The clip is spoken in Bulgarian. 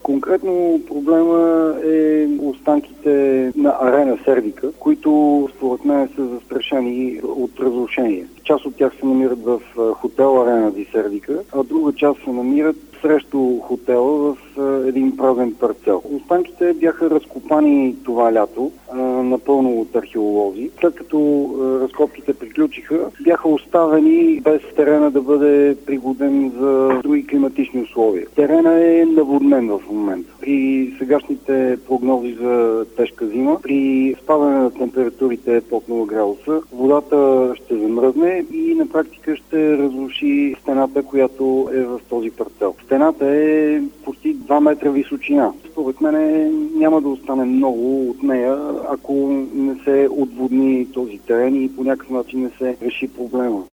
Конкретно проблема е останките на арена Сердика, които според мен са застрашени от разрушение. Част от тях се намират в хотел Арена ди Сердика, а друга част се намират срещу хотела в един празен парцел. Останките бяха разкопани това лято, напълно от археолози. След като разкопките приключиха, бяха оставени без терена да бъде пригоден за други климатични условия. Терена е наводнен в момента. При сегашните прогнози за тежка зима, при спадане на температурите под 0 градуса, водата ще замръзне и на практика ще разруши стената, която е в този парцел. Стената е почти 2 метра височина. Според мен няма да остане много от нея, ако не се отводни този терен и по някакъв начин не се реши проблема.